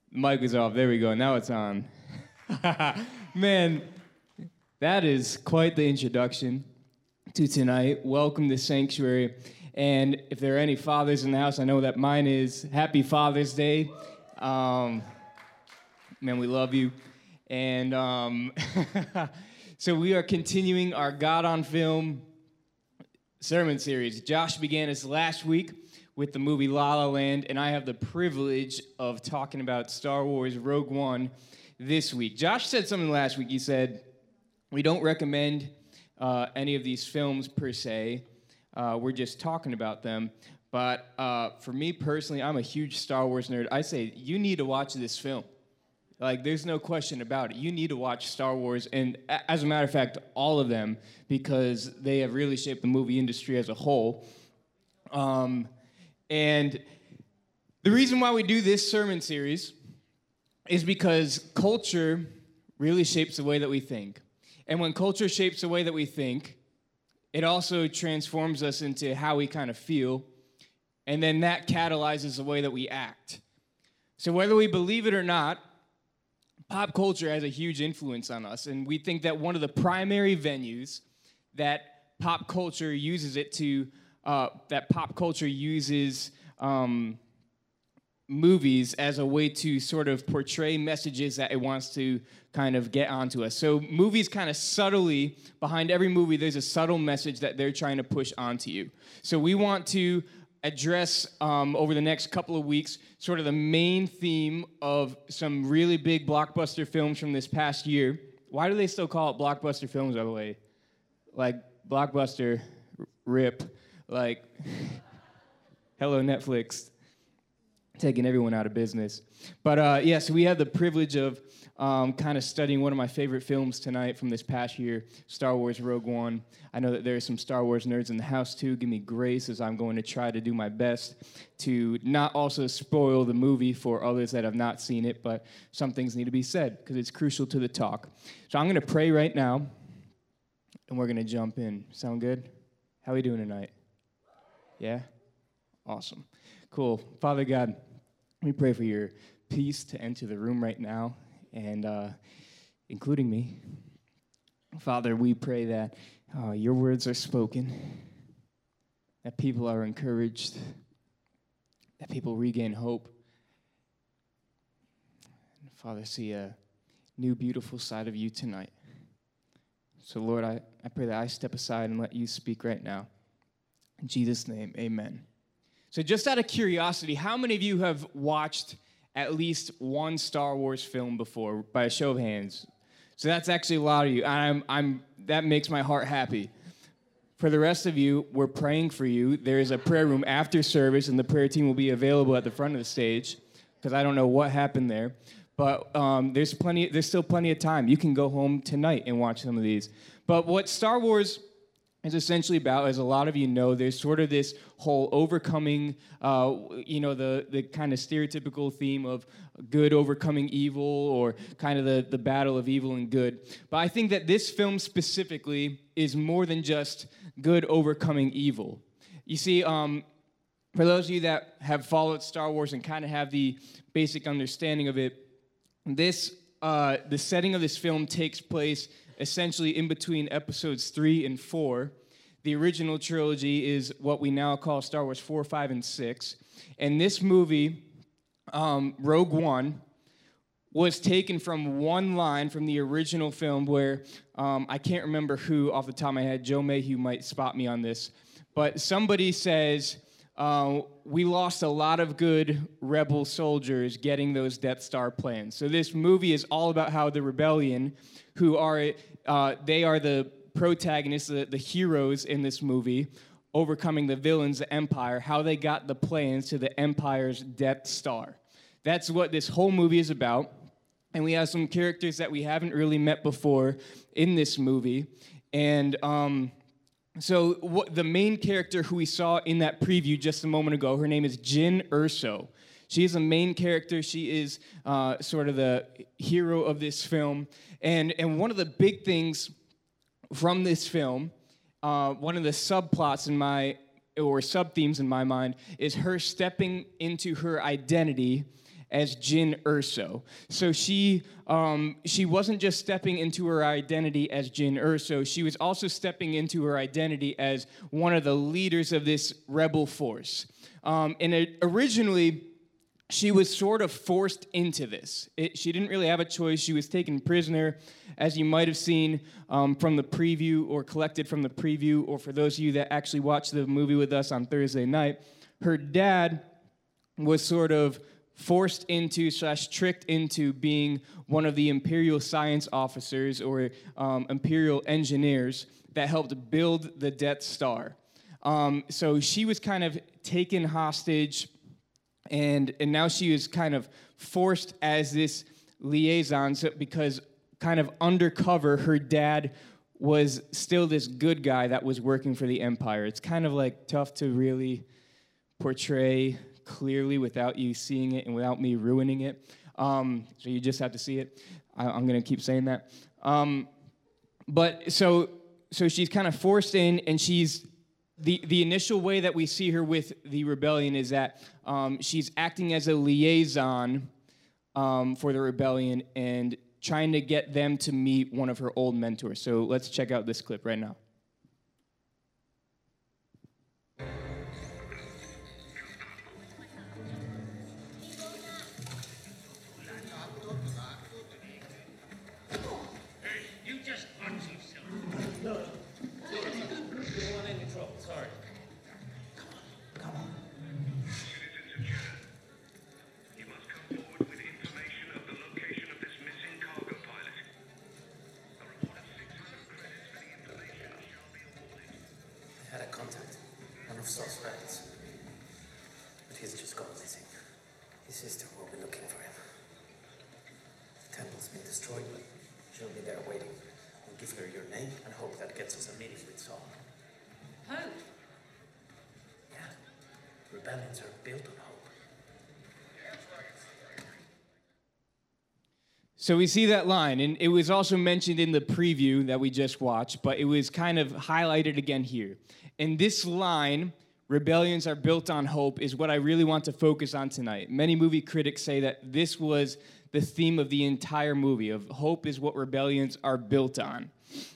Mic is off. There we go. Now it's on. Man, that is quite the introduction to tonight. Welcome to Sanctuary. And if there are any fathers in the house, I know that mine is. Happy Father's Day. Man, we love you. And so we are continuing our God on Film sermon series. Josh began this last week with the movie La La Land, and I have the privilege of talking about Star Wars Rogue One this week. Josh said something last week. He said, we don't recommend any of these films per se. We're just talking about them. But for me personally, I'm a huge Star Wars nerd. I say, you need to watch this film. Like, there's no question about it. You need to watch Star Wars, and as a matter of fact, all of them, because they have really shaped the movie industry as a whole. And the reason why we do this sermon series is because culture really shapes the way that we think. And when culture shapes the way that we think, it also transforms us into how we kind of feel, and then that catalyzes the way that we act. So whether we believe it or not, pop culture has a huge influence on us, and we think that one of the primary venues that pop culture uses movies as a way to sort of portray messages that it wants to kind of get onto us. So movies kind of subtly, behind every movie, there's a subtle message that they're trying to push onto you. So we want to address over the next couple of weeks sort of the main theme of some really big blockbuster films from this past year. Why do they still call it blockbuster films, by the way? Like, blockbuster, rip, like, hello, Netflix, taking everyone out of business. But so we had the privilege of kind of studying one of my favorite films tonight from this past year, Star Wars Rogue One. I know that there are some Star Wars nerds in the house too. Give me grace as I'm going to try to do my best to not also spoil the movie for others that have not seen it, but some things need to be said because it's crucial to the talk. So I'm going to pray right now, and we're going to jump in. Sound good? How are we doing tonight? Yeah? Awesome. Cool. Father God, we pray for your peace to enter the room right now, and including me. Father, we pray that your words are spoken, that people are encouraged, that people regain hope. And Father, see a new, beautiful side of you tonight. So, Lord, I pray that I step aside and let you speak right now. In Jesus' name, amen. So just out of curiosity, how many of you have watched at least one Star Wars film before, by a show of hands? So that's actually a lot of you. That makes my heart happy. For the rest of you, we're praying for you. There is a prayer room after service, and the prayer team will be available at the front of the stage, because I don't know what happened there. But there's still plenty of time. You can go home tonight and watch some of these. But what Star Wars is essentially about, as a lot of you know, there's sort of this whole overcoming, the kind of stereotypical theme of good overcoming evil, or kind of the battle of evil and good. But I think that this film specifically is more than just good overcoming evil. You see, for those of you that have followed Star Wars and kind of have the basic understanding of it, the setting of this film takes place essentially in between episodes 3 and 4. The original trilogy is what we now call Star Wars 4, 5, and 6. And this movie, Rogue One, was taken from one line from the original film where, I can't remember who off the top of my head, Joe Mayhew might spot me on this, but somebody says, we lost a lot of good rebel soldiers getting those Death Star plans. So this movie is all about how the rebellion, who are they are the protagonists, the heroes in this movie, overcoming the villains, the Empire, how they got the plans to the Empire's Death Star. That's what this whole movie is about. And we have some characters that we haven't really met before in this movie. And so the main character who we saw in that preview just a moment ago, her name is Jyn Erso. She is the main character. She is sort of the hero of this film. And one of the big things from this film, one of the subplots or sub-themes in my mind, is her stepping into her identity as Jyn Erso. So she wasn't just stepping into her identity as Jyn Erso, she was also stepping into her identity as one of the leaders of this rebel force. Originally, she was sort of forced into this. She didn't really have a choice. She was taken prisoner, as you might have seen from the preview or collected from the preview, or for those of you that actually watched the movie with us on Thursday night. Her dad was sort of forced into / tricked into being one of the Imperial science officers or Imperial engineers that helped build the Death Star. So she was kind of taken hostage, and now she is kind of forced as this liaison, because kind of undercover, her dad was still this good guy that was working for the Empire. It's kind of like tough to really portray clearly without you seeing it and without me ruining it. So you just have to see it. I'm going to keep saying that. But so she's kind of forced in, and she's the initial way that we see her with the rebellion is that she's acting as a liaison for the rebellion and trying to get them to meet one of her old mentors. So let's check out this clip right now. Suspects. But he's just gone missing. His sister will be looking for him. The temple's been destroyed, but she'll be there waiting. We'll give her your name and hope that gets us a meeting with Saul. Hope? Yeah. Rebellions are built on hope. So we see that line, and it was also mentioned in the preview that we just watched, but it was kind of highlighted again here. And this line, rebellions are built on hope, is what I really want to focus on tonight. Many movie critics say that this was the theme of the entire movie, of hope is what rebellions are built on.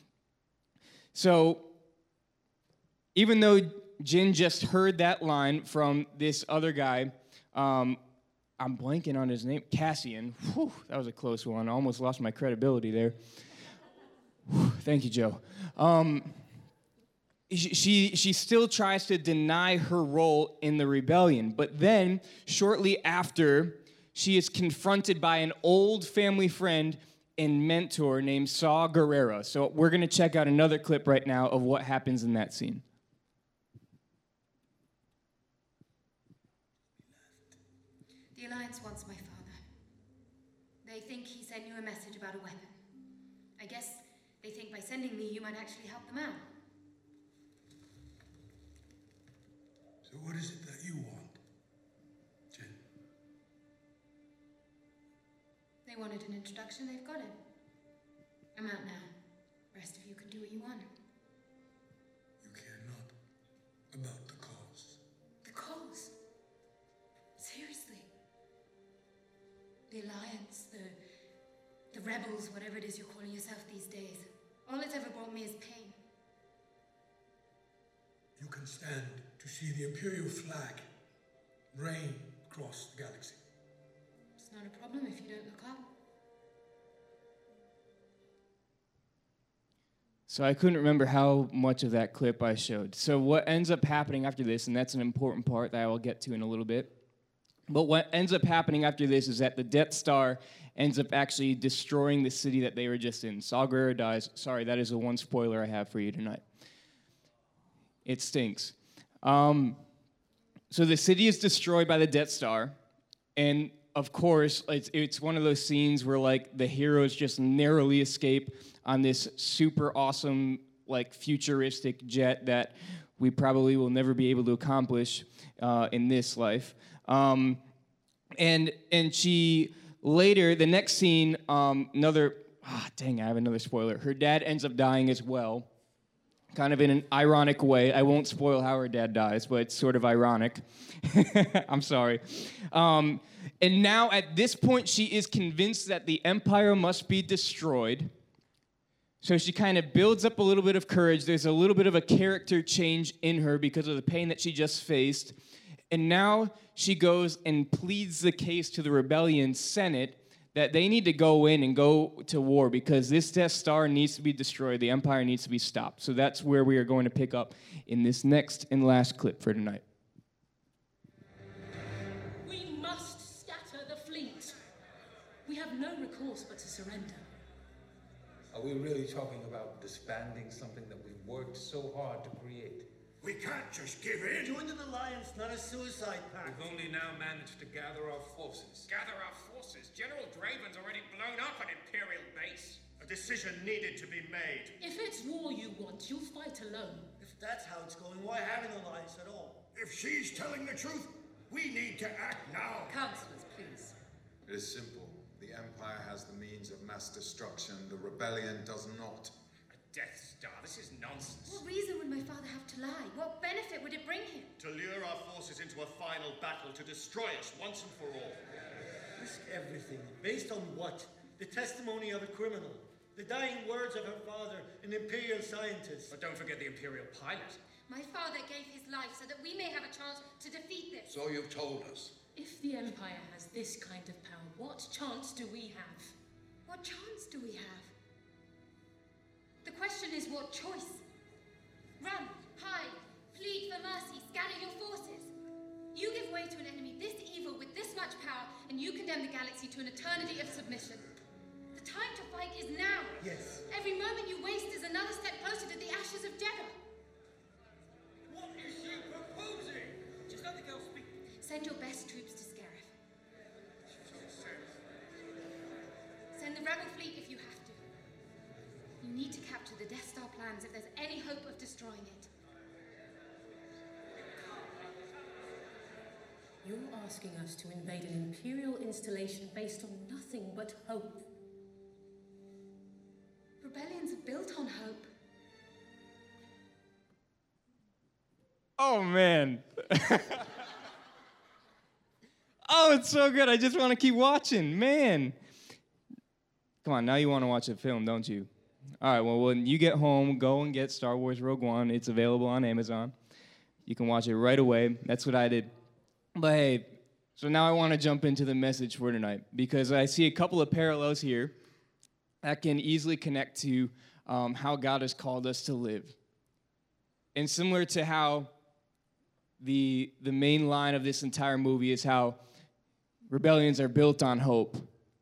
So even though Jyn just heard that line from this other guy, I'm blanking on his name, Cassian. Whew, that was a close one. I almost lost my credibility there. Whew, thank you, Joe. She still tries to deny her role in the rebellion, but then, shortly after, she is confronted by an old family friend and mentor named Saw Gerrera. So we're going to check out another clip right now of what happens in that scene. The Alliance wants my father. They think he sent you a message about a weapon. I guess they think by sending me, you might actually help them out. So what is it that you want, Jyn? They wanted an introduction, they've got it. I'm out now. The rest of you can do what you want. You care not about the cause. The cause? Seriously? The Alliance, the rebels, whatever it is you're calling yourself these days. All it's ever brought me is pain. You can stand to see the Imperial flag reign across the galaxy. It's not a problem if you don't look up. So I couldn't remember how much of that clip I showed. So what ends up happening after this, and that's an important part that I will get to in a little bit, but what ends up happening after this is that the Death Star ends up actually destroying the city that they were just in. Saw Gerrera dies. Sorry, that is the one spoiler I have for you tonight. It stinks. So the city is destroyed by the Death Star, and of course, it's one of those scenes where like the heroes just narrowly escape on this super awesome, like futuristic jet that we probably will never be able to accomplish in this life. And she later, the next scene, I have another spoiler. Her dad ends up dying as well. kind of in an ironic way. I won't spoil how her dad dies, but it's sort of ironic. I'm sorry. And now at this point, she is convinced that the empire must be destroyed. So she kind of builds up a little bit of courage. There's a little bit of a character change in her because of the pain that she just faced. And now she goes and pleads the case to the rebellion Senate that they need to go in and go to war because this Death Star needs to be destroyed. The Empire needs to be stopped. So that's where we are going to pick up in this next and last clip for tonight. We must scatter the fleet. We have no recourse but to surrender. Are we really talking about disbanding something that we've worked so hard to create? We can't just give in. Join an alliance, not a suicide pact. We've only now managed to gather our forces. Gather our forces. General Draven's already blown up an Imperial base. A decision needed to be made. If it's war you want, you'll fight alone. If that's how it's going, why have an alliance at all? If she's telling the truth, we need to act now. Councillors, please. It is simple. The Empire has the means of mass destruction. The rebellion does not. A Death Star? This is nonsense. What reason would my father have to lie? What benefit would it bring him? To lure our forces into a final battle to destroy us once and for all. Risk everything. Based on what? The testimony of a criminal. The dying words of her father, an Imperial scientist. But don't forget the Imperial pilot. My father gave his life so that we may have a chance to defeat this. So you've told us. If the Empire has this kind of power, what chance do we have? What chance do we have? The question is what choice? Run, hide, plead for mercy, scatter your forces. You give way to an enemy this evil with this much power, and you condemn the galaxy to an eternity of submission. The time to fight is now. Yes. Every moment you waste is another step closer to the ashes of Jeddah. What is she proposing? Just let the girl speak. Send your best troops to Scarif. Send the rebel fleet if you have to. You need to capture the Death Star plans if there's any hope of destroying it. You're asking us to invade an Imperial installation based on nothing but hope. Rebellions are built on hope. Oh, man. Oh, it's so good. I just want to keep watching. Man. Come on, now you want to watch a film, don't you? All right, well, when you get home, go and get Star Wars Rogue One. It's available on Amazon. You can watch it right away. That's what I did. But hey, so now I want to jump into the message for tonight because I see a couple of parallels here that can easily connect to how God has called us to live. And similar to how the main line of this entire movie is how rebellions are built on hope.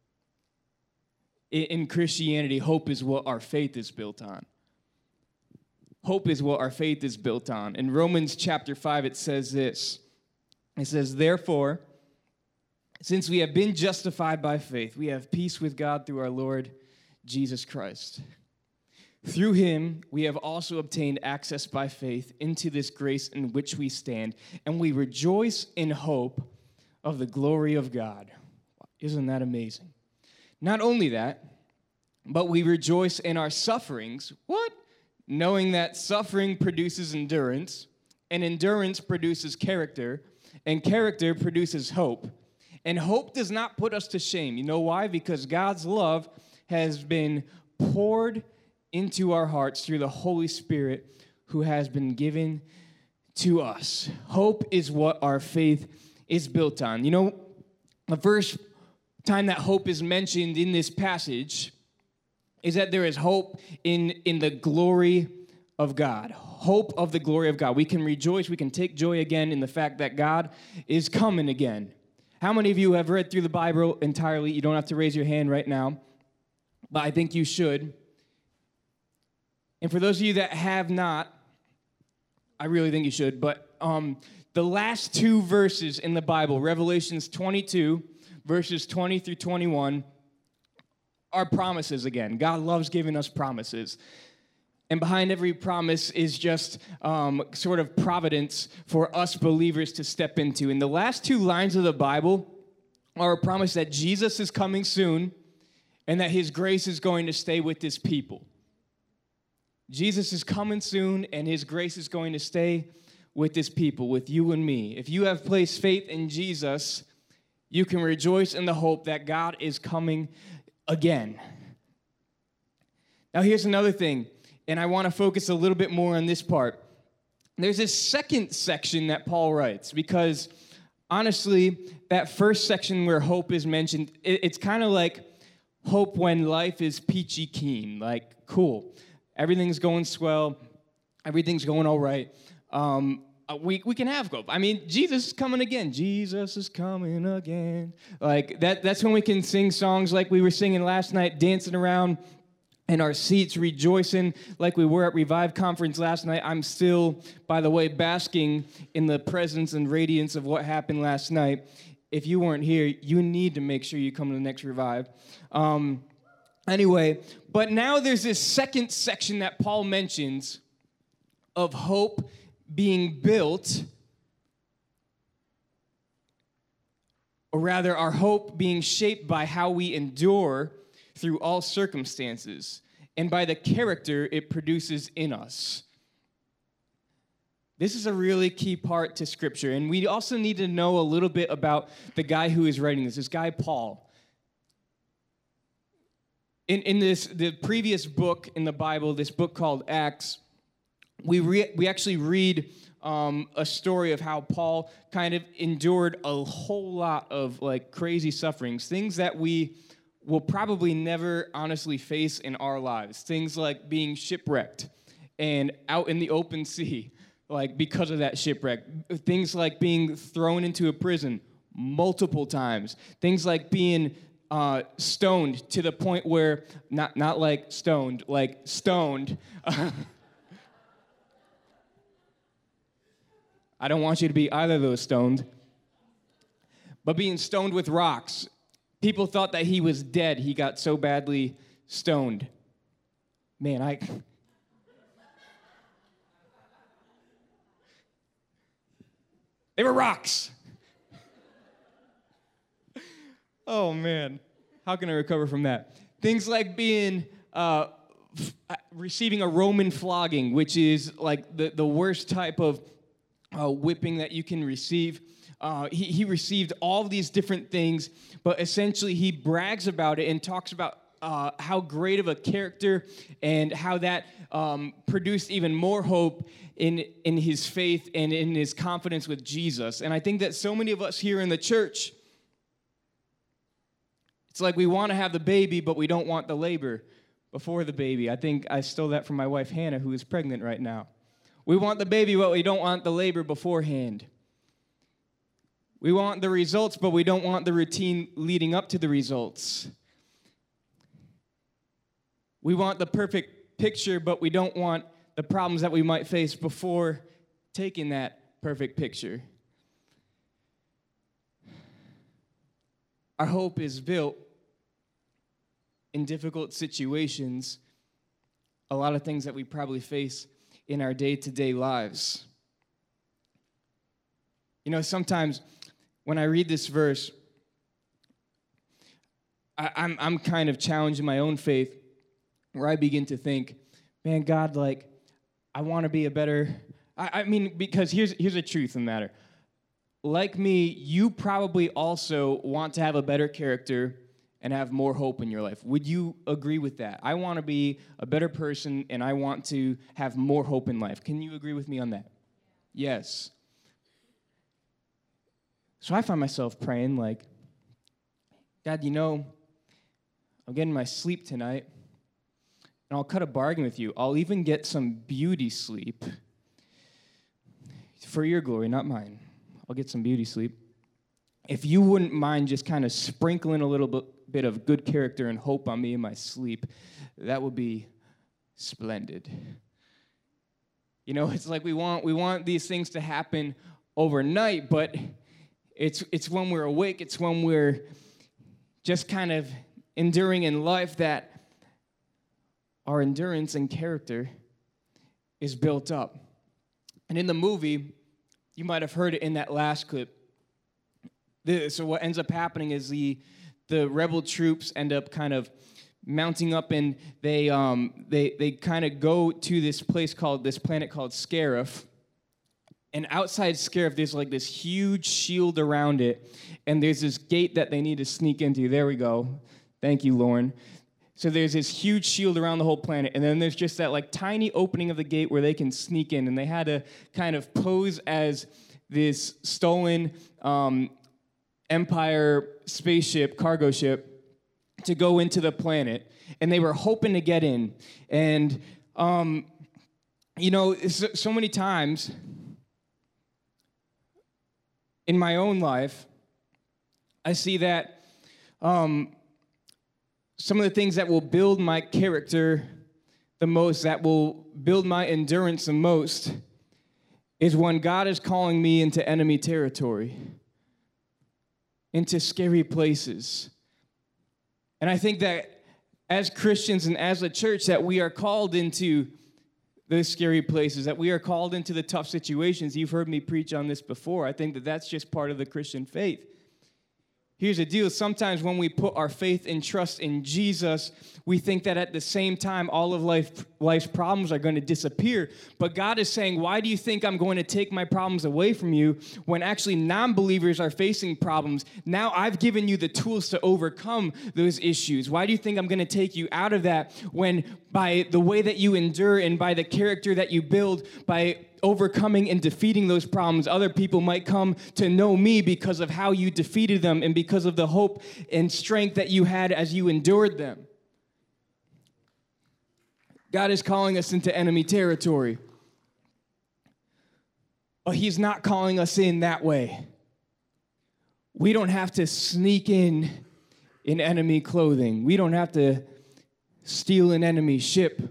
In Christianity, hope is what our faith is built on. Hope is what our faith is built on. In Romans chapter 5, it says this. It says, therefore, since we have been justified by faith, we have peace with God through our Lord Jesus Christ. Through him, we have also obtained access by faith into this grace in which we stand, and we rejoice in hope of the glory of God. Isn't that amazing? Not only that, but we rejoice in our sufferings. What? Knowing that suffering produces endurance, and endurance produces character, and character produces hope. And hope does not put us to shame. You know why? Because God's love has been poured into our hearts through the Holy Spirit who has been given to us. Hope is what our faith is built on. You know, the first time that hope is mentioned in this passage is that there is hope in the glory of God. Hope of the glory of God. We can rejoice, we can take joy again in the fact that God is coming again. How many of you have read through the Bible entirely? You don't have to raise your hand right now, but I think you should. And for those of you that have not, I really think you should, but the last two verses in the Bible, Revelations 22, verses 20 through 21, are promises again. God loves giving us promises. And behind every promise is just sort of providence for us believers to step into. And the last two lines of the Bible are a promise that Jesus is coming soon and that his grace is going to stay with his people. Jesus is coming soon, and his grace is going to stay with his people, with you and me. If you have placed faith in Jesus, you can rejoice in the hope that God is coming again. Now, here's another thing, and I want to focus a little bit more on this part. There's this second section that Paul writes, because honestly, that first section where hope is mentioned, it's kind of like hope when life is peachy keen, like, cool. Everything's going swell. Everything's going all right. We can have hope. I mean, Jesus is coming again. Jesus is coming again. Like, that's when we can sing songs like we were singing last night, dancing around in our seats, rejoicing like we were at Revive Conference last night. I'm still, by the way, basking in the presence and radiance of what happened last night. If you weren't here, you need to make sure you come to the next Revive. Anyway, but now there's this second section that Paul mentions of hope being built, or rather, our hope being shaped by how we endure through all circumstances, and by the character it produces in us. This is a really key part to Scripture, and we also need to know a little bit about the guy who is writing this guy Paul. In the previous book in the Bible, this book called Acts, we actually read a story of how Paul kind of endured a whole lot of like crazy sufferings, things that we will probably never honestly face in our lives, things like being shipwrecked and out in the open sea, like because of that shipwreck, things like being thrown into a prison multiple times, things like being stoned to the point where, not like stoned, like stoned. I don't want you to be either of those stoned. But being stoned with rocks. People thought that he was dead. He got so badly stoned. Man, they were rocks. Oh, man. How can I recover from that? Things like being, receiving a Roman flogging, which is like the worst type of whipping that you can receive. He received all these different things, but essentially he brags about it and talks about how great of a character and how that produced even more hope in his faith and in his confidence with Jesus. And I think that so many of us here in the church, it's like we want to have the baby, but we don't want the labor before the baby. I think I stole that from my wife, Hannah, who is pregnant right now. We want the baby, but we don't want the labor beforehand. We want the results, but we don't want the routine leading up to the results. We want the perfect picture, but we don't want the problems that we might face before taking that perfect picture. Our hope is built in difficult situations, a lot of things that we probably face in our day-to-day lives. You know, sometimes when I read this verse, I'm kind of challenging my own faith, where I begin to think, man, God, like, I want to be a better... I mean, because here's the truth of the matter. Like me, you probably also want to have a better character and have more hope in your life. Would you agree with that? I want to be a better person, and I want to have more hope in life. Can you agree with me on that? Yes. So I find myself praying like, God, you know, I'm getting my sleep tonight, and I'll cut a bargain with you. I'll even get some beauty sleep for your glory, not mine. I'll get some beauty sleep. If you wouldn't mind just kind of sprinkling a little bit of good character and hope on me in my sleep, that would be splendid. You know, it's like we want these things to happen overnight, but it's when we're awake, it's when we're just kind of enduring in life that our endurance and character is built up. And in the movie, you might have heard it in that last clip. So what ends up happening is the rebel troops end up kind of mounting up, and they kind of go to this planet called Scarif. And outside Scarif, there's like this huge shield around it, and there's this gate that they need to sneak into. There we go. Thank you, Lauren. So there's this huge shield around the whole planet, and then there's just that like tiny opening of the gate where they can sneak in, and they had to kind of pose as this stolen Empire spaceship, cargo ship, to go into the planet, and they were hoping to get in. And, so many times in my own life, I see that some of the things that will build my character the most, that will build my endurance the most, is when God is calling me into enemy territory, into scary places. And I think that as Christians and as a church, that we are called into those scary places, that we are called into the tough situations. You've heard me preach on this before. I think that that's just part of the Christian faith. Here's the deal. Sometimes when we put our faith and trust in Jesus, we think that at the same time all of life's problems are going to disappear. But God is saying, why do you think I'm going to take my problems away from you when actually non-believers are facing problems? Now I've given you the tools to overcome those issues. Why do you think I'm going to take you out of that when by the way that you endure and by the character that you build, by overcoming and defeating those problems, other people might come to know me because of how you defeated them and because of the hope and strength that you had as you endured them. God is calling us into enemy territory. But he's not calling us in that way. We don't have to sneak in enemy clothing. We don't have to steal an enemy ship.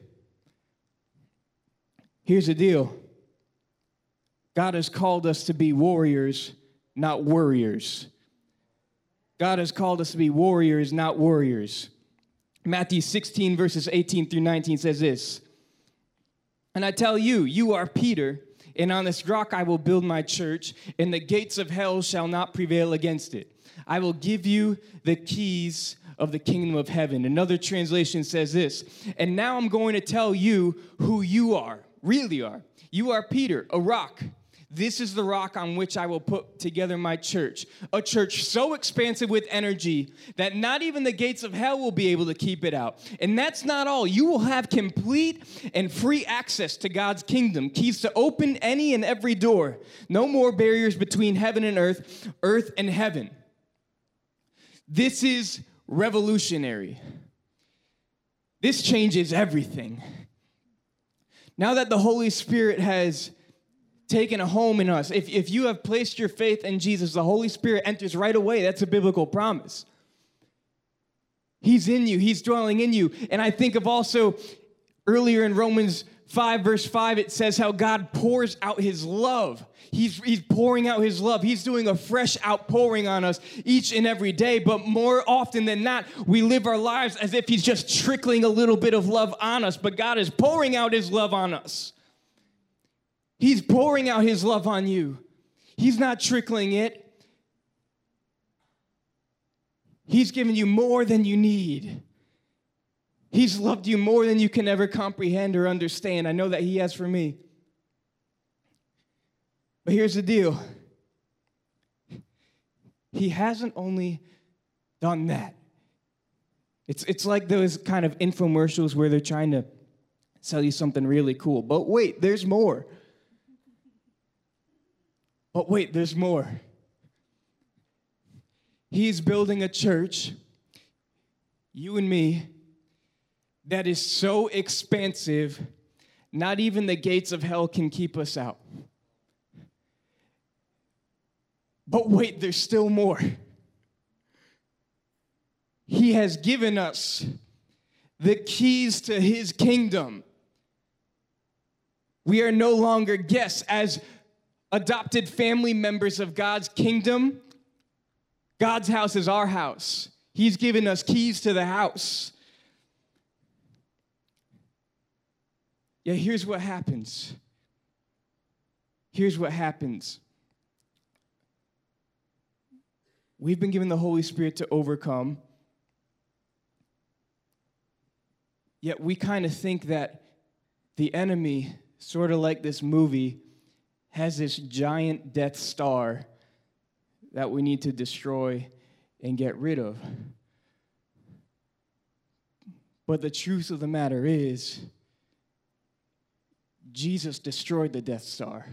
Here's the deal. God has called us to be warriors, not worriers. God has called us to be warriors, not worriers. Matthew 16, verses 18 through 19 says this, "And I tell you, you are Peter, and on this rock I will build my church, and the gates of hell shall not prevail against it. I will give you the keys of the kingdom of heaven." Another translation says this, "And now I'm going to tell you who you are, really are. You are Peter, a rock. This is the rock on which I will put together my church, a church so expansive with energy that not even the gates of hell will be able to keep it out. And that's not all. You will have complete and free access to God's kingdom, keys to open any and every door. No more barriers between heaven and earth and heaven." This is revolutionary. This changes everything. Now that the Holy Spirit has taken a home in us, if you have placed your faith in Jesus, the Holy Spirit enters right away. That's a biblical promise. He's in you. He's dwelling in you. And I think of also earlier in Romans 5, verse 5, it says how God pours out his love. He's pouring out his love. He's doing a fresh outpouring on us each and every day. But more often than not, we live our lives as if he's just trickling a little bit of love on us. But God is pouring out his love on us. He's pouring out his love on you. He's not trickling it. He's given you more than you need. He's loved you more than you can ever comprehend or understand. I know that he has for me. But here's the deal. He hasn't only done that. It's like those kind of infomercials where they're trying to sell you something really cool. But wait, there's more. But wait, there's more. He's building a church, you and me, that is so expansive, not even the gates of hell can keep us out. But wait, there's still more. He has given us the keys to his kingdom. We are no longer guests. As adopted family members of God's kingdom, God's house is our house. He's given us keys to the house. Yeah, here's what happens. Here's what happens. We've been given the Holy Spirit to overcome. Yet we kind of think that the enemy, sort of like this movie, has this giant Death Star that we need to destroy and get rid of. But the truth of the matter is, Jesus destroyed the Death Star.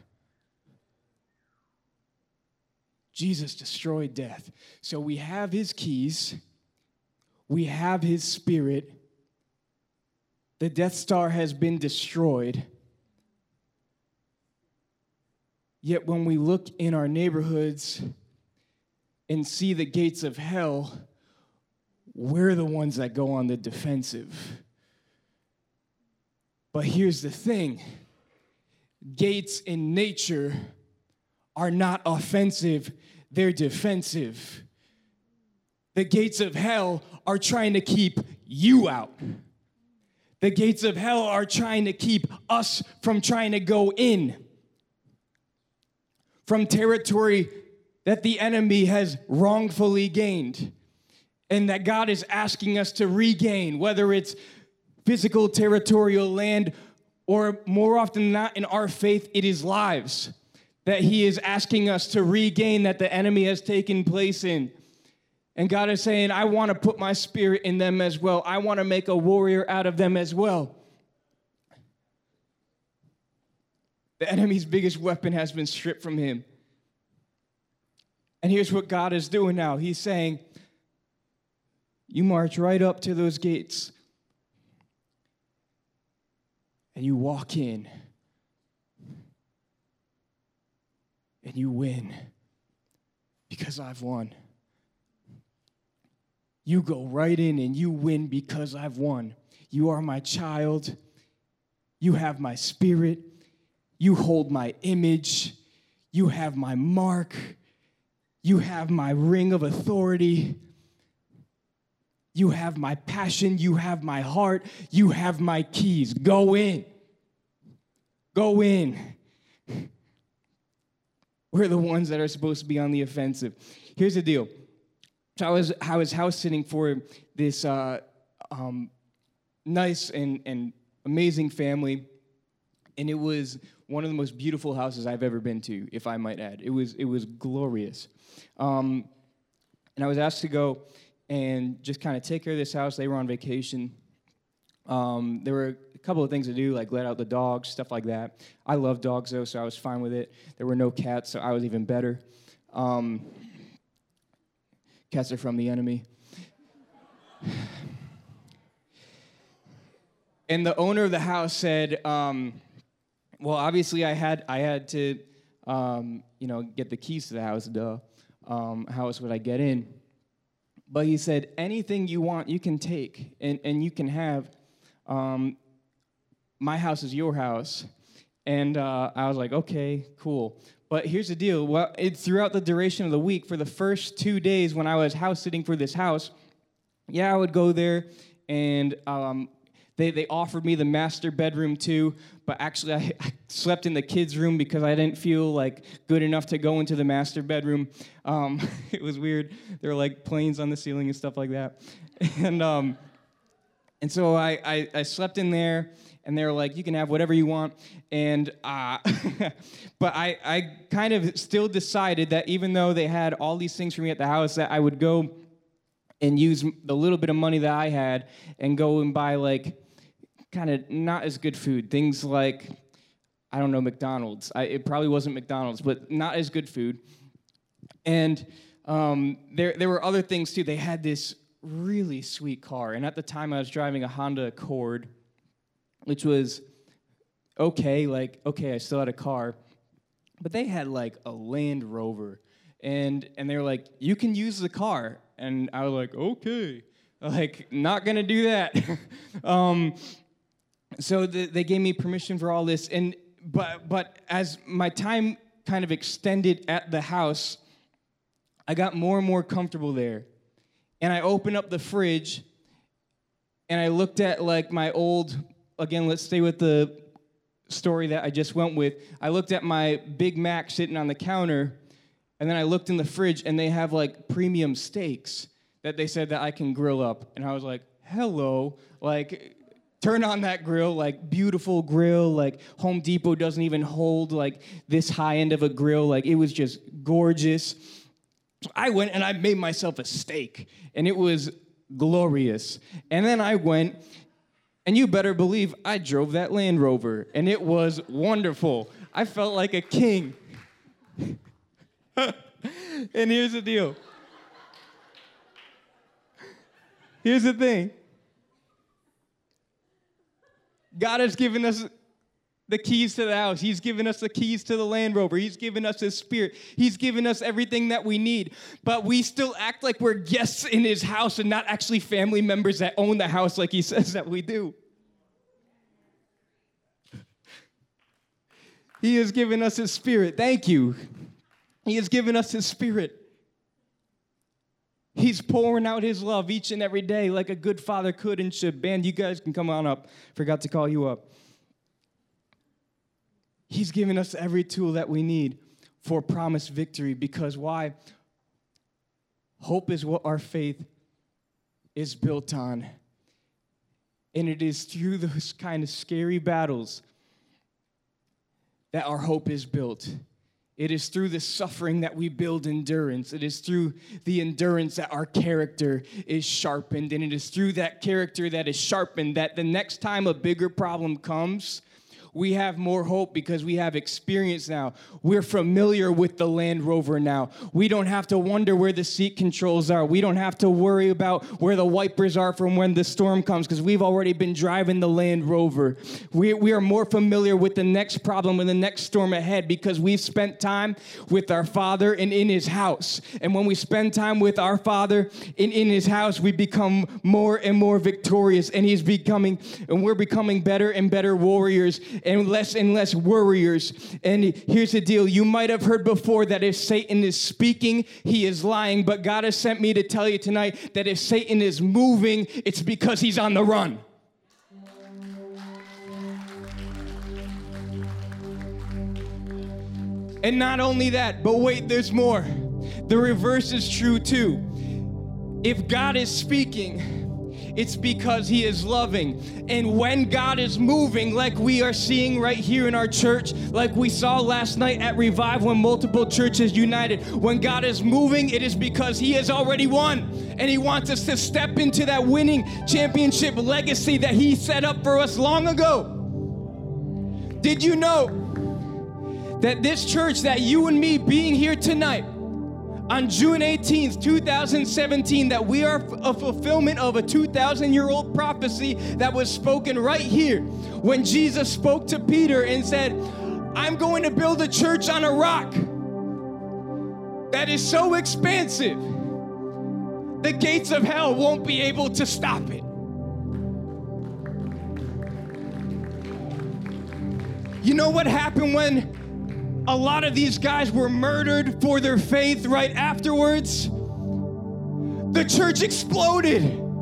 Jesus destroyed death. So we have his keys. We have his spirit. The Death Star has been destroyed. Yet when we look in our neighborhoods and see the gates of hell, we're the ones that go on the defensive. But here's the thing. Gates in nature are not offensive, they're defensive. The gates of hell are trying to keep you out. The gates of hell are trying to keep us from trying to go in, from territory that the enemy has wrongfully gained, and that God is asking us to regain, whether it's physical territorial land, or more often than not in our faith, it is lives that he is asking us to regain that the enemy has taken place in. And God is saying, I want to put my spirit in them as well. I want to make a warrior out of them as well. The enemy's biggest weapon has been stripped from him. And here's what God is doing now. He's saying, you march right up to those gates and you walk in and you win because I've won. You go right in and you win because I've won. You are my child. You have my spirit. You hold my image. You have my mark. You have my ring of authority. You have my passion. You have my heart. You have my keys. Go in. Go in. We're the ones that are supposed to be on the offensive. Here's the deal. So I was house sitting for this nice and amazing family, and it was one of the most beautiful houses I've ever been to, if I might add. It was glorious. And I was asked to go and just kind of take care of this house. They were on vacation. There were a couple of things to do, like let out the dogs, stuff like that. I love dogs, though, so I was fine with it. There were no cats, so I was even better. Cats are from the enemy. And the owner of the house said, well, obviously I had to, get the keys to the house, duh. How else would I get in? But he said, anything you want, you can take, and you can have. My house is your house. And I was like, okay, cool. But here's the deal. Well, throughout the duration of the week, for the first 2 days when I was house sitting for this house, I would go there, and they offered me the master bedroom too, but actually I slept in the kids' room because I didn't feel like good enough to go into the master bedroom. It was weird. There were like planes on the ceiling and stuff like that. And so I slept in there, and they were like, you can have whatever you want. And but I kind of still decided that even though they had all these things for me at the house, that I would go and use the little bit of money that I had and go and buy like kind of not as good food. Things like, I don't know, McDonald's. It probably wasn't McDonald's, but not as good food. And there were other things too. They had this really sweet car. And at the time I was driving a Honda Accord, which was okay, I still had a car. But they had like a Land Rover. And they were like, you can use the car. And I was like, okay. Like, not gonna do that. So they gave me permission for all this. But as my time kind of extended at the house, I got more and more comfortable there. And I opened up the fridge, and I looked at like my old, again, let's stay with the story that I just went with. I looked at my Big Mac sitting on the counter, and then I looked in the fridge, and they have like premium steaks that they said that I can grill up. And I was like, hello, like, Turn on that grill, like beautiful grill, like Home Depot doesn't even hold like this high end of a grill. Like it was just gorgeous. So I went and I made myself a steak and it was glorious. And then I went and you better believe I drove that Land Rover and it was wonderful. I felt like a king. And here's the deal. Here's the thing. God has given us the keys to the house. He's given us the keys to the Land Rover. He's given us his Spirit. He's given us everything that we need. But we still act like we're guests in his house and not actually family members that own the house like he says that we do. He has given us his Spirit. Thank you. He has given us his Spirit. He's pouring out his love each and every day like a good father could and should. Band, you guys can come on up. Forgot to call you up. He's given us every tool that we need for promised victory. Because why? Hope is what our faith is built on. And it is through those kind of scary battles that our hope is built. It is through the suffering that we build endurance. It is through the endurance that our character is sharpened. And it is through that character that is sharpened that the next time a bigger problem comes, we have more hope because we have experience now. We're familiar with the Land Rover now. We don't have to wonder where the seat controls are. We don't have to worry about where the wipers are from when the storm comes because we've already been driving the Land Rover. We are more familiar with the next problem and the next storm ahead because we've spent time with our Father and in his house. And when we spend time with our Father and in his house, we become more and more victorious, and we're becoming better and better warriors and less worriers. And here's the deal. You might have heard before that if Satan is speaking, he is lying. But God has sent me to tell you tonight that if Satan is moving, it's because he's on the run. And not only that, but wait, there's more. The reverse is true too. If God is speaking, it's because he is loving. And when God is moving, like we are seeing right here in our church, like we saw last night at Revive when multiple churches united, when God is moving, it is because he has already won. And he wants us to step into that winning championship legacy that he set up for us long ago. Did you know that this church, that you and me being here tonight, on June 18th, 2017, that we are a fulfillment of a 2,000-year-old prophecy that was spoken right here when Jesus spoke to Peter and said, I'm going to build a church on a rock that is so expansive, the gates of hell won't be able to stop it. You know what happened when a lot of these guys were murdered for their faith right afterwards? The church exploded.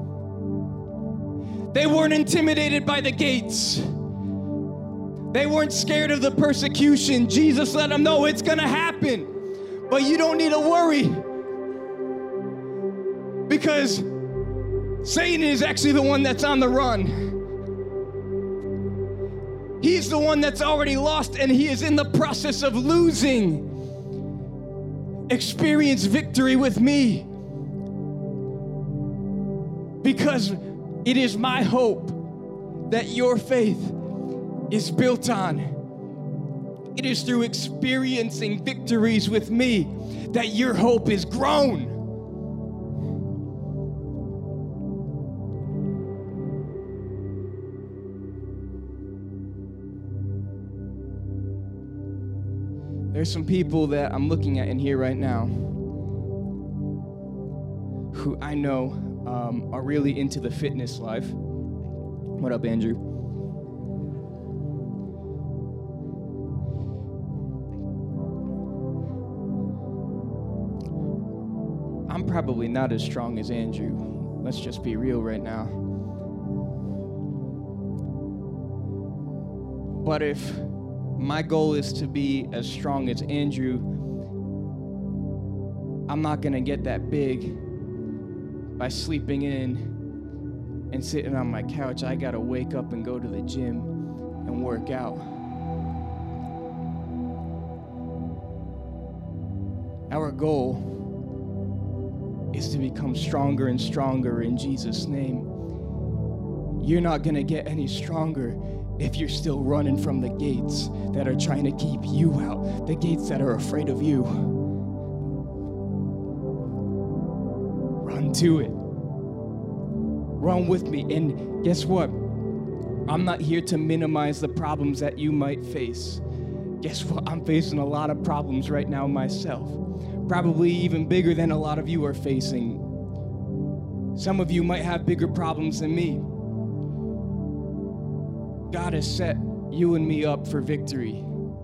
They weren't intimidated by the gates. They weren't scared of the persecution. Jesus let them know it's gonna happen, but you don't need to worry because Satan is actually the one that's on the run. He's the one that's already lost, and he is in the process of losing. Experience victory with me, because it is my hope that your faith is built on. It is through experiencing victories with me that your hope is grown. There's some people that I'm looking at in here right now who I know are really into the fitness life. What up, Andrew? I'm probably not as strong as Andrew. Let's just be real right now. But if my goal is to be as strong as Andrew, I'm not gonna get that big by sleeping in and sitting on my couch. I got to wake up and go to the gym and work out. Our goal is to become stronger and stronger in Jesus' name. You're not going to get any stronger if you're still running from the gates that are trying to keep you out, the gates that are afraid of you. Run to it. Run with me. And guess what? I'm not here to minimize the problems that you might face. Guess what? I'm facing a lot of problems right now myself. Probably even bigger than a lot of you are facing. Some of you might have bigger problems than me. God has set you and me up for victory.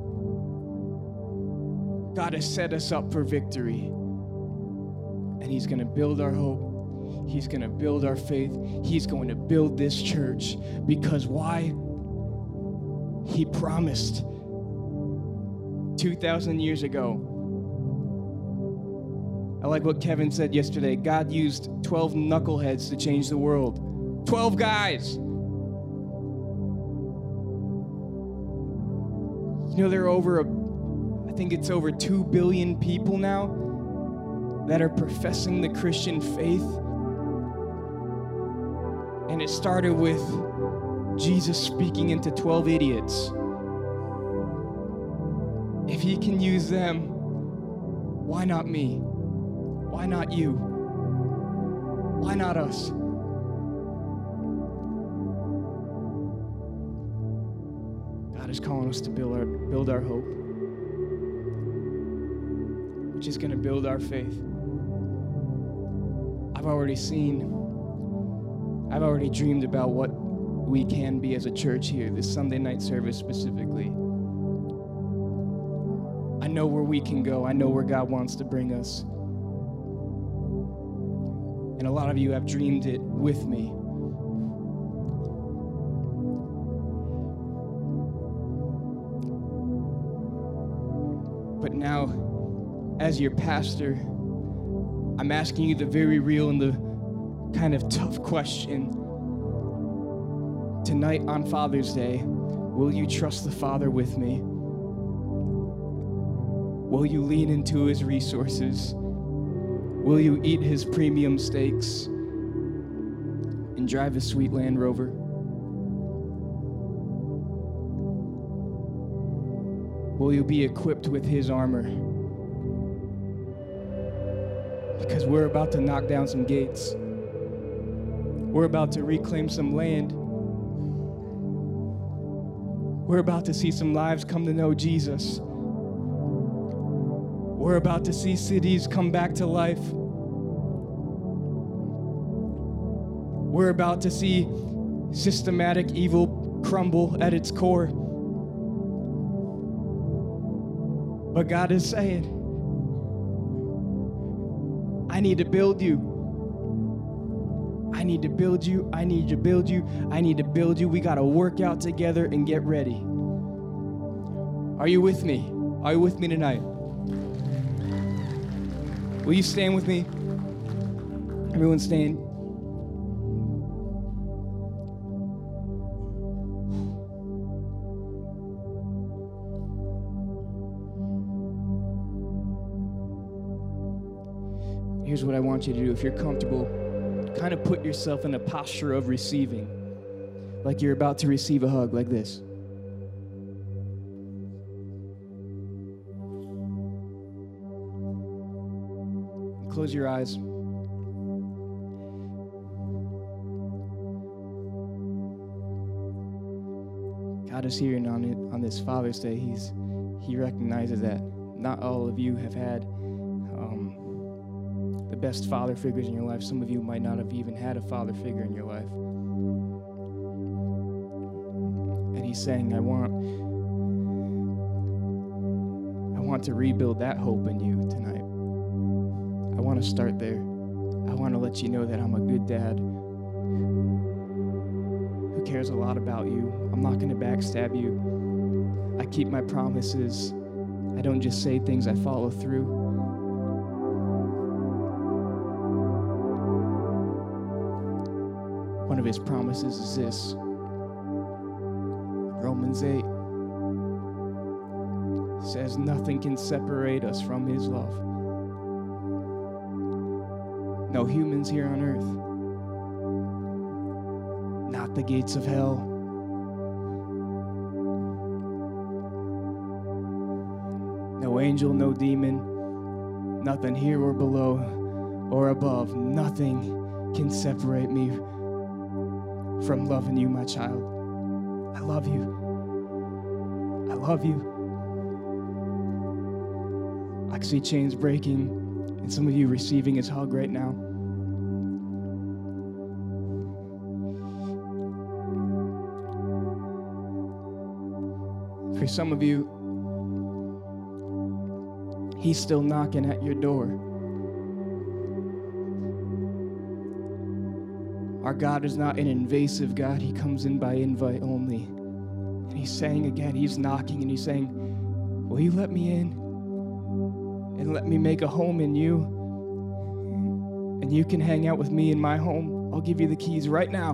God has set us up for victory. And He's going to build our hope. He's going to build our faith. He's going to build this church. Because why? He promised 2,000 years ago. I like what Kevin said yesterday. God used 12 knuckleheads to change the world. 12 guys. You know, there are I think it's over 2 billion people now that are professing the Christian faith. And it started with Jesus speaking into 12 idiots. If He can use them, why not me? Why not you? Why not us? God is calling us to build our hope, which is going to build our faith. I've already dreamed about what we can be as a church here, this Sunday night service specifically. I know where we can go. I know where God wants to bring us. And a lot of you have dreamed it with me. But now, as your pastor, I'm asking you the very real and the kind of tough question. Tonight on Father's Day, will you trust the Father with me? Will you lean into His resources? Will you eat His premium steaks and drive a sweet Land Rover? Will you be equipped with His armor? Because we're about to knock down some gates. We're about to reclaim some land. We're about to see some lives come to know Jesus. We're about to see cities come back to life. We're about to see systematic evil crumble at its core. But God is saying, I need to build you. I need to build you. I need to build you. I need to build you. We got to work out together and get ready. Are you with me? Are you with me tonight? Will you stand with me? Everyone stand. Here's what I want you to do. If you're comfortable, kind of put yourself in a posture of receiving, like you're about to receive a hug, like this. Close your eyes. God is here, and on this Father's Day, He recognizes that not all of you have had the best father figures in your life. Some of you might not have even had a father figure in your life. And He's saying, I want to rebuild that hope in you tonight. I want to start there. I want to let you know that I'm a good dad who cares a lot about you. I'm not going to backstab you. I keep my promises. I don't just say things, I follow through. One of his promises is this. Romans 8 says nothing can separate us from his love. No humans here on earth. Not the gates of hell. No angel, no demon. Nothing here or below or above. Nothing can separate me from loving you, my child. I love you. I love you. I can see chains breaking and some of you receiving his hug right now. For some of you, he's still knocking at your door. Our God is not an invasive God. He comes in by invite only. And he's saying again, he's knocking and he's saying, will you let me in and let me make a home in you? And you can hang out with me in my home. I'll give you the keys right now.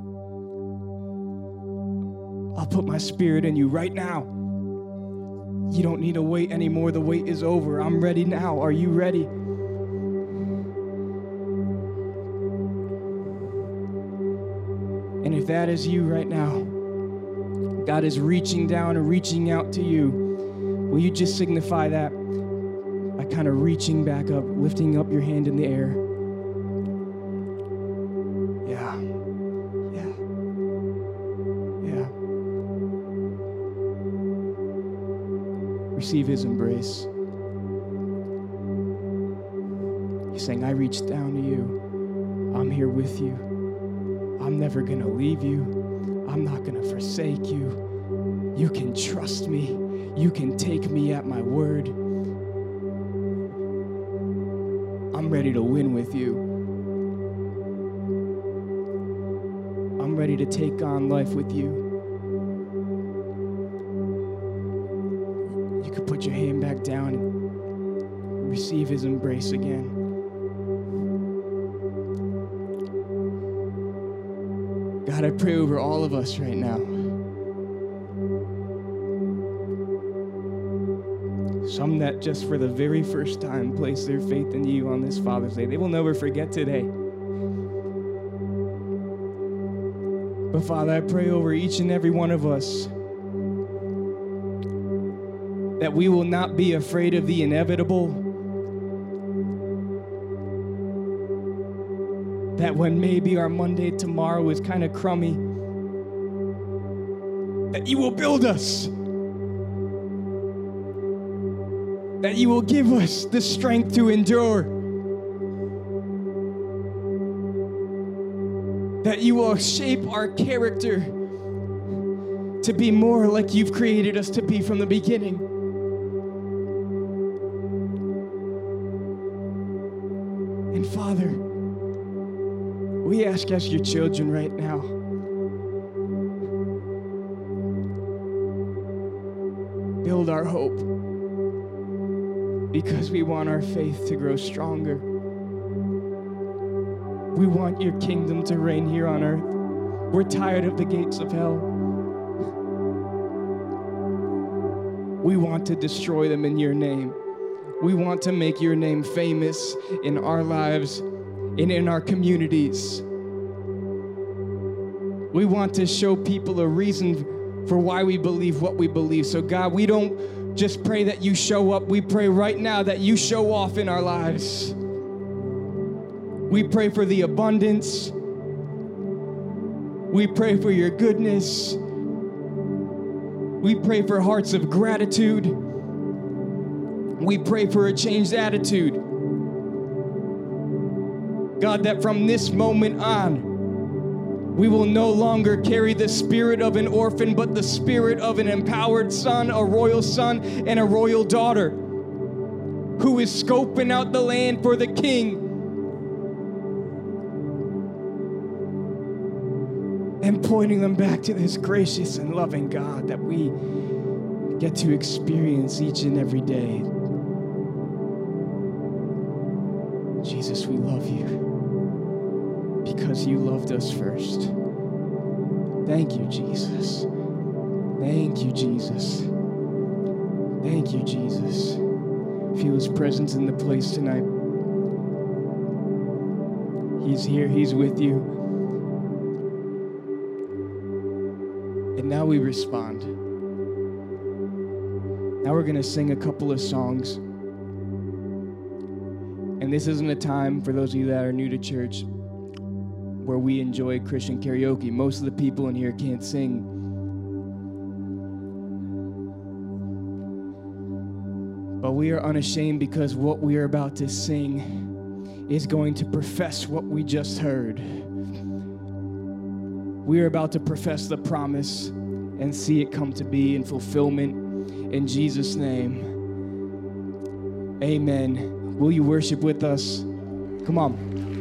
I'll put my spirit in you right now. You don't need to wait anymore. The wait is over. I'm ready now. Are you ready? And if that is you right now, God is reaching down and reaching out to you. Will you just signify that by kind of reaching back up, lifting up your hand in the air? Yeah. Yeah. Yeah. Receive his embrace. He's saying, I reached down to you. I'm here with you. I'm never going to leave you. I'm not going to forsake you. You can trust me. You can take me at my word. I'm ready to win with you. I'm ready to take on life with you. You can put your hand back down and receive his embrace again. God, I pray over all of us right now. Some that just for the very first time place their faith in you on this Father's Day. They will never forget today. But Father, I pray over each and every one of us that we will not be afraid of the inevitable. That when maybe our Monday tomorrow is kind of crummy, that you will build us. That you will give us the strength to endure. That you will shape our character to be more like you've created us to be from the beginning. And Father, we ask as your children right now, build our hope, because we want our faith to grow stronger. We want your kingdom to reign here on earth. We're tired of the gates of hell. We want to destroy them in your name. We want to make your name famous in our lives and in our communities. We want to show people a reason for why we believe what we believe. So God, we don't just pray that you show up. We pray right now that you show off in our lives. We pray for the abundance. We pray for your goodness. We pray for hearts of gratitude. We pray for a changed attitude. God, that from this moment on, we will no longer carry the spirit of an orphan, but the spirit of an empowered son, a royal son, and a royal daughter who is scoping out the land for the king and pointing them back to this gracious and loving God that we get to experience each and every day. Jesus, we love you because because you loved us first. Thank you, Jesus. Thank you, Jesus. Thank you, Jesus. Feel his presence in the place tonight. He's here. He's with you. And now we respond. Now we're going to sing a couple of songs. And this isn't a time, for those of you that are new to church, where we enjoy Christian karaoke. Most of the people in here can't sing. But we are unashamed because what we are about to sing is going to profess what we just heard. We are about to profess the promise and see it come to be in fulfillment in Jesus' name. Amen. Will you worship with us? Come on.